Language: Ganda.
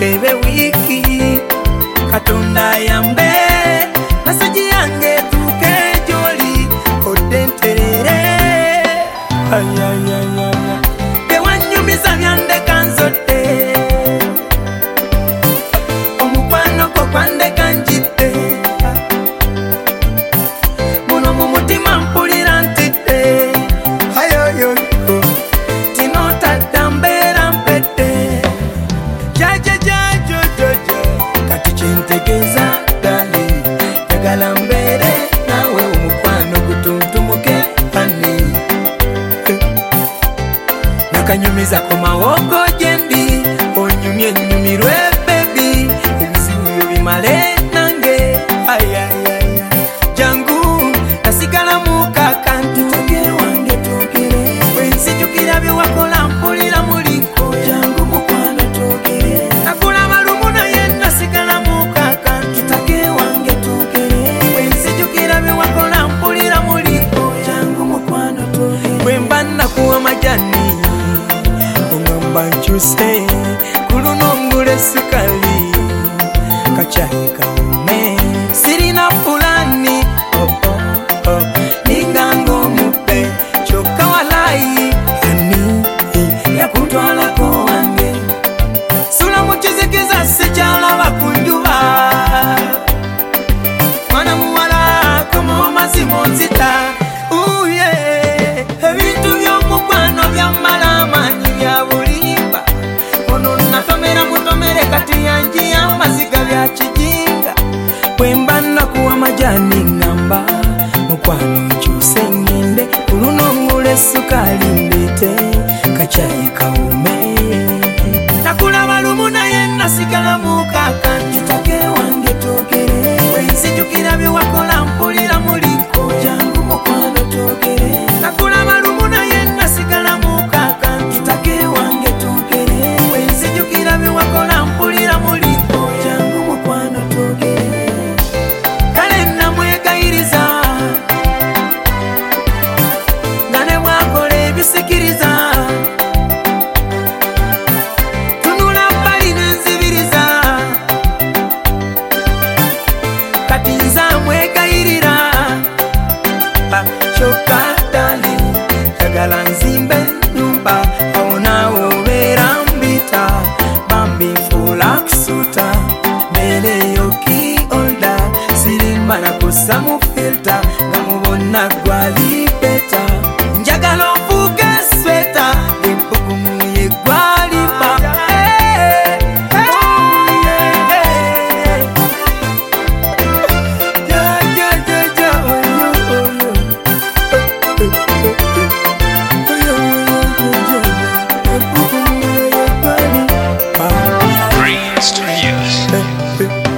ebe wiki Katonda yambe Masaji yange tuke joli Odenterere Bewanyumiza myande kanzote Omukwano ko kwande kanjite Muno mumutima mpulira ntite Ayoyo Tinota dambera mpete Kati chintegeza dali Yagala mbere nawe omukwano gutuntumuke pani Nakanyumiza komawoko jendi Onyumye nyumirwe baby Ebizibu bimale nange Ayayaya Jangu nasigala mukakantu Togere wange togere Wensijukira byewakola mpulira muliko Jangu mukwano togere Nakula malumu naye nasigala mukakantu Togere wange togere Wensijukira byewakola mpulira muliko Jangu mukwano togere Wemba nakuwa majani Banchuse kulunongule sukali Kachai kaume Sirina fulani Ningango mupe Choka walai Ani ya kutwala ko wange Sula muchizikiza sichala wakunjua Mwana muwala Komo mazimo nzita Uye Ebintu byomukwano bya malamanyi ya buli Kati yanji ya maziga vya chijinga Wemba nakuwa majani ngamba Mukwano nchuse ngende Ulunongule sukali mbite Kachai kaume Nakula walumu na yena sikala mukaka Kitake wange togere Wensijukira biwakola mpulira muliko Jangu mukwano togere Nakula walumu na yena sikala mukaka Kitake wange togere Wensijukira biwakola mpulira muliko Jangu mukwano togere Kale namwegairiza Ngane mwakole bisikiriza Tunula mbali nenzibiriza Kati nza mwegairira Choka dali Yagala nzimbe nyumba Aona overa mbita Bambi fula kusuta Mele yoki olda Sirimba na kusamu filter Ngamubona gwali peta Njagala ofuke sweta Impuku muye gwali pa Green Studios.